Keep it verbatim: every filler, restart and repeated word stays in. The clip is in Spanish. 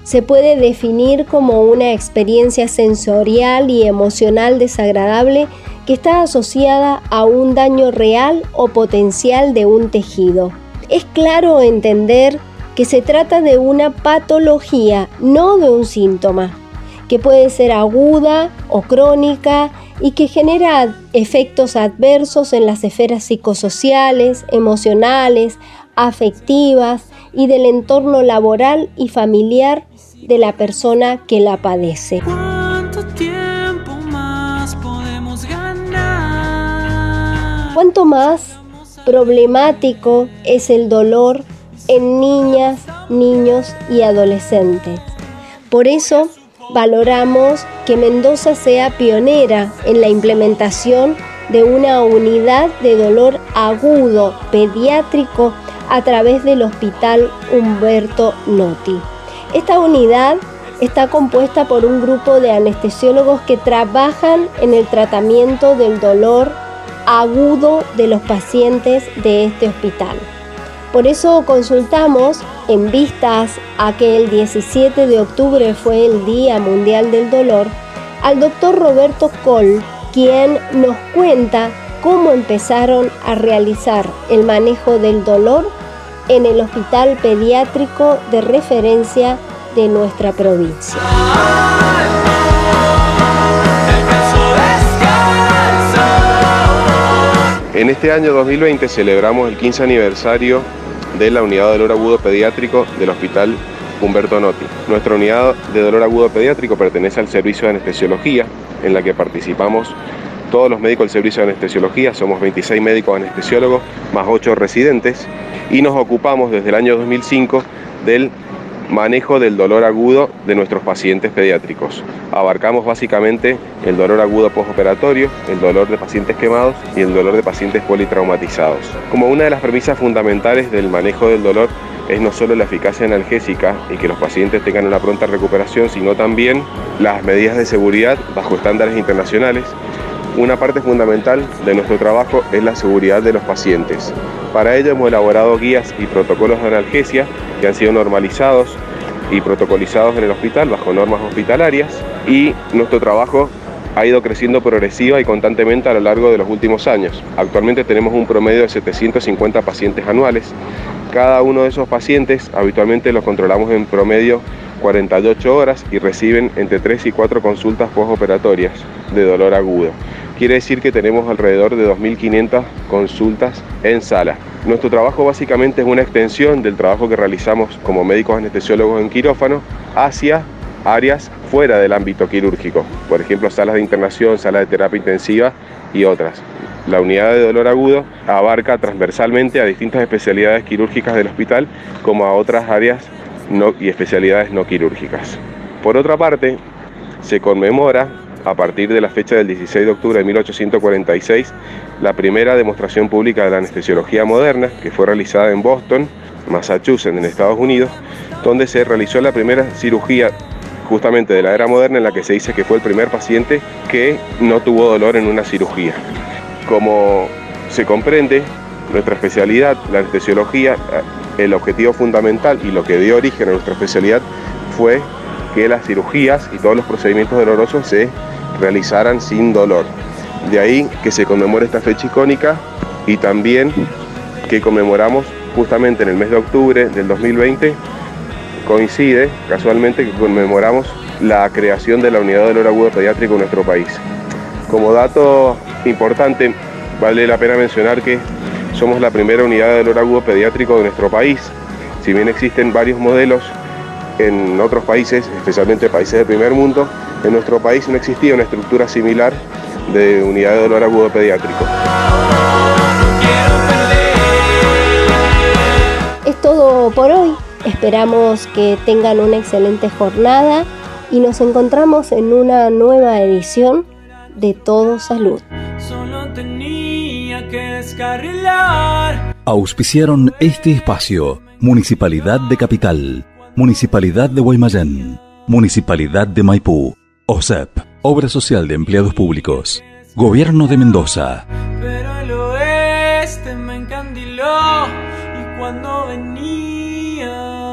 se puede definir como una experiencia sensorial y emocional desagradable que está asociada a un daño real o potencial de un tejido. Es claro entender que se trata de una patología, no de un síntoma, que puede ser aguda o crónica y que genera efectos adversos en las esferas psicosociales, emocionales, afectivas y del entorno laboral y familiar de la persona que la padece. ¿Cuánto tiempo más podemos ganar? ¿Cuánto más problemático es el dolor en niñas, niños y adolescentes? Por eso valoramos que Mendoza sea pionera en la implementación de una unidad de dolor agudo pediátrico a través del Hospital Humberto Notti. Esta unidad está compuesta por un grupo de anestesiólogos que trabajan en el tratamiento del dolor agudo de los pacientes de este hospital. Por eso consultamos, en vistas a que el diecisiete de octubre fue el Día Mundial del Dolor, al doctor Roberto Coll, quien nos cuenta cómo empezaron a realizar el manejo del dolor en el hospital pediátrico de referencia de nuestra provincia. En este año dos mil veinte celebramos el quince aniversario de la unidad de dolor agudo pediátrico del Hospital Humberto Notti. Nuestra unidad de dolor agudo pediátrico pertenece al servicio de anestesiología, en la que participamos todos los médicos del servicio de anestesiología. Somos veintiséis médicos anestesiólogos más ocho residentes y nos ocupamos desde el año dos mil cinco del manejo del dolor agudo de nuestros pacientes pediátricos. Abarcamos básicamente el dolor agudo postoperatorio, el dolor de pacientes quemados y el dolor de pacientes politraumatizados. Como una de las premisas fundamentales del manejo del dolor es no solo la eficacia analgésica y que los pacientes tengan una pronta recuperación, sino también las medidas de seguridad bajo estándares internacionales. Una parte fundamental de nuestro trabajo es la seguridad de los pacientes. Para ello hemos elaborado guías y protocolos de analgesia que han sido normalizados y protocolizados en el hospital bajo normas hospitalarias, y nuestro trabajo ha ido creciendo progresiva y constantemente a lo largo de los últimos años. Actualmente tenemos un promedio de setecientos cincuenta pacientes anuales. Cada uno de esos pacientes habitualmente los controlamos en promedio cuarenta y ocho horas y reciben entre tres y cuatro consultas postoperatorias de dolor agudo. Quiere decir que tenemos alrededor de dos mil quinientas consultas en sala. Nuestro trabajo básicamente es una extensión del trabajo que realizamos como médicos anestesiólogos en quirófano hacia áreas fuera del ámbito quirúrgico, por ejemplo salas de internación, salas de terapia intensiva y otras. La unidad de dolor agudo abarca transversalmente a distintas especialidades quirúrgicas del hospital como a otras áreas no, y especialidades no quirúrgicas. Por otra parte, se conmemora a partir de la fecha del dieciséis de octubre de mil ochocientos cuarenta y seis la primera demostración pública de la anestesiología moderna, que fue realizada en Boston, Massachusetts, en Estados Unidos, donde se realizó la primera cirugía justamente de la era moderna, en la que se dice que fue el primer paciente que no tuvo dolor en una cirugía. Como se comprende, nuestra especialidad, la anestesiología, el objetivo fundamental y lo que dio origen a nuestra especialidad fue que las cirugías y todos los procedimientos dolorosos se realizaran sin dolor. De ahí que se conmemore esta fecha icónica, y también que conmemoramos justamente en el mes de octubre del dos mil veinte, coincide casualmente que conmemoramos la creación de la unidad de dolor agudo pediátrico en nuestro país. Como dato importante, vale la pena mencionar que somos la primera unidad de dolor agudo pediátrico de nuestro país. Si bien existen varios modelos en otros países, especialmente países del primer mundo, en nuestro país no existía una estructura similar de unidad de dolor agudo pediátrico. Es todo por hoy. Esperamos que tengan una excelente jornada y nos encontramos en una nueva edición de Todo Salud. Solo tenía que descarrilar. Auspiciaron este espacio: Municipalidad de Capital, Municipalidad de Guaymallén, Municipalidad de Maipú, O S E P, Obra Social de Empleados Públicos, Gobierno de Mendoza. Pero el oeste me encandiló y cuando venía